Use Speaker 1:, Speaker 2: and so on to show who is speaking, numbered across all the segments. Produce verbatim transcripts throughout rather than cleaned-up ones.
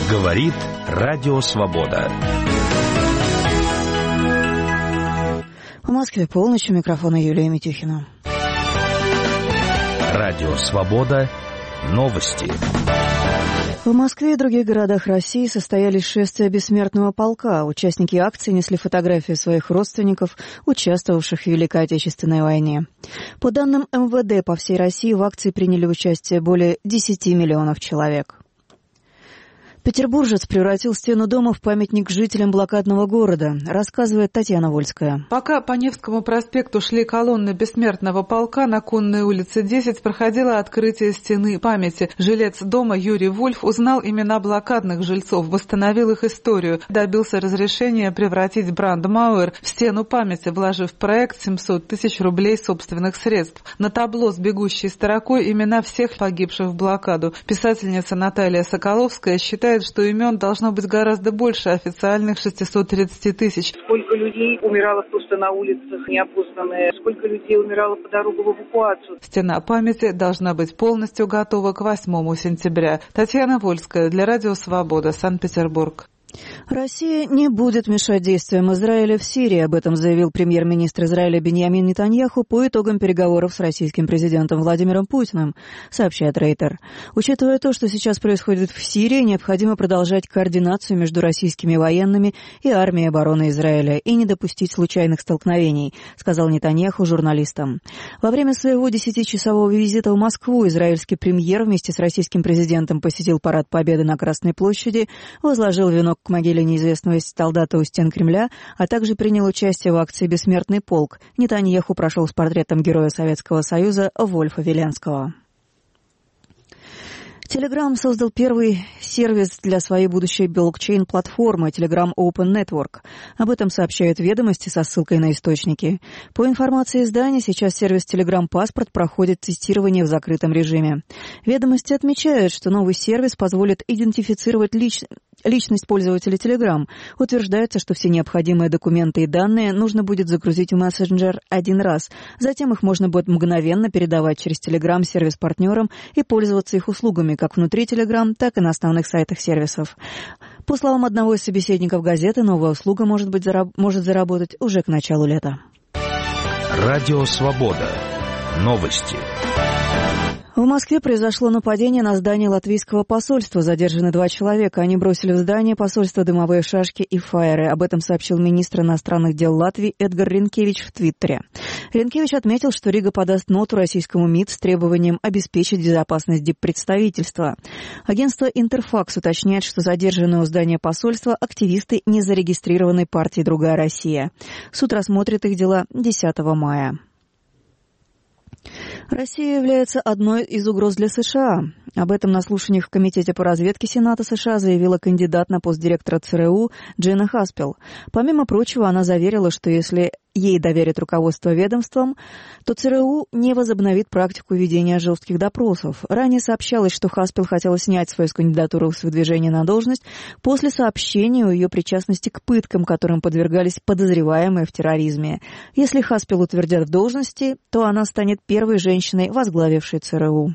Speaker 1: Говорит Радио Свобода.
Speaker 2: В Москве полночь, у микрофона Юлия Митюхина.
Speaker 1: Радио Свобода. Новости.
Speaker 2: В Москве и других городах России состоялись шествия бессмертного полка. Участники акции несли фотографии своих родственников, участвовавших в Великой Отечественной войне. По данным эм вэ дэ, по всей России в акции приняли участие более десяти миллионов человек. Петербуржец превратил стену дома в памятник жителям блокадного города, рассказывает Татьяна Вольская.
Speaker 3: Пока по Невскому проспекту шли колонны бессмертного полка, на Конной улице десять проходило открытие стены памяти. Жилец дома Юрий Вольф узнал имена блокадных жильцов, восстановил их историю, добился разрешения превратить Брандмауэр в стену памяти, вложив в проект семьсот тысяч рублей собственных средств. На табло с бегущей строкой имена всех погибших в блокаду. Писательница Наталья Соколовская считает, что имен должно быть гораздо больше официальных шестисот тридцати тысяч.
Speaker 4: Сколько людей умирало просто на улицах неопознанные, сколько людей умирало по дороге в эвакуацию.
Speaker 3: Стена памяти должна быть полностью готова к восьмому сентября. Татьяна Вольская для Радио Свобода, Санкт-Петербург.
Speaker 2: Россия не будет мешать действиям Израиля в Сирии. Об этом заявил премьер-министр Израиля Биньямин Нетаньяху по итогам переговоров с российским президентом Владимиром Путиным, сообщает Рейтер. Учитывая то, что сейчас происходит в Сирии, необходимо продолжать координацию между российскими военными и армией обороны Израиля и не допустить случайных столкновений, сказал Нетаньяху журналистам. Во время своего десятичасового визита в Москву израильский премьер вместе с российским президентом посетил парад Победы на Красной площади, возложил венок к могиле неизвестного солдата у стен Кремля, а также принял участие в акции «Бессмертный полк». Нетаньяху прошел с портретом героя Советского Союза Вольфа Веленского. Telegram создал первый сервис для своей будущей блокчейн-платформы Telegram Open Network. Об этом сообщают «Ведомости» со ссылкой на источники. По информации издания, сейчас сервис Telegram Passport проходит тестирование в закрытом режиме. «Ведомости» отмечают, что новый сервис позволит идентифицировать лич... личность пользователя Telegram. Утверждается, что все необходимые документы и данные нужно будет загрузить в мессенджер один раз. Затем их можно будет мгновенно передавать через Telegram сервис-партнерам и пользоваться их услугами как внутри Telegram, так и на основных сайтах сервисов. По словам одного из собеседников газеты, новая услуга может, быть, зараб- может заработать уже к началу лета.
Speaker 1: Радио Свобода. Новости.
Speaker 2: В Москве произошло нападение на здание латвийского посольства. Задержаны два человека. Они бросили в здание посольства дымовые шашки и фаеры. Об этом сообщил министр иностранных дел Латвии Эдгар Ринкевич в Твиттере. Ринкевич отметил, что Рига подаст ноту российскому МИД с требованием обеспечить безопасность диппредставительства. Агентство «Интерфакс» уточняет, что задержанные у здания посольства активисты незарегистрированной партии «Другая Россия». Суд рассмотрит их дела десятого мая. Россия является одной из угроз для США. Об этом на слушаниях в Комитете по разведке Сената США заявила кандидат на пост директора ЦРУ Джина Хаспел. Помимо прочего, она заверила, что если ей доверят руководство ведомством, то ЦРУ не возобновит практику ведения жестких допросов. Ранее сообщалось, что Хаспел хотела снять свою кандидатуру с выдвижения на должность после сообщения о ее причастности к пыткам, которым подвергались подозреваемые в терроризме. Если Хаспел утвердят в должности, то она станет первой женщиной, возглавившей ЦРУ.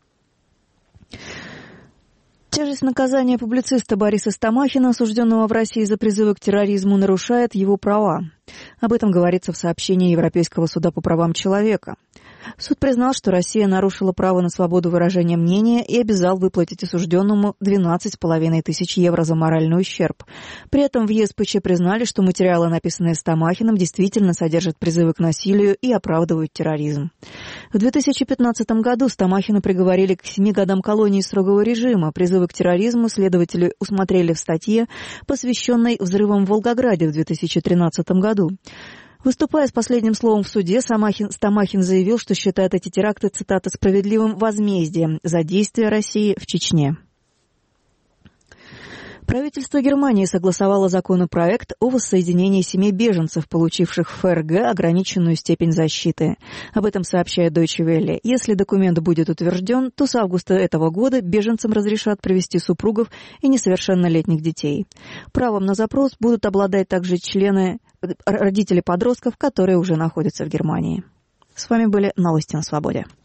Speaker 2: Тяжесть наказания публициста Бориса Стамахина, осужденного в России за призывы к терроризму, нарушает его права. Об этом говорится в сообщении Европейского суда по правам человека. Суд признал, что Россия нарушила право на свободу выражения мнения и обязал выплатить осужденному двенадцать с половиной тысяч евро за моральный ущерб. При этом в ЕСПЧ признали, что материалы, написанные Стамахиным, действительно содержат призывы к насилию и оправдывают терроризм. В две тысячи пятнадцатом году Стамахина приговорили к семи годам колонии строгого режима. Призывы к терроризму следователи усмотрели в статье, посвященной взрывам в Волгограде в две тысячи тринадцатом году. Выступая с последним словом в суде, Стамахин, Стамахин заявил, что считает эти теракты, цитата, «справедливым возмездием за действия России в Чечне». Правительство Германии согласовало законопроект о воссоединении семей беженцев, получивших в ФРГ ограниченную степень защиты. Об этом сообщает Deutsche Welle. Если документ будет утвержден, то с августа этого года беженцам разрешат привезти супругов и несовершеннолетних детей. Правом на запрос будут обладать также члены, родители подростков, которые уже находятся в Германии. С вами были новости на Свободе.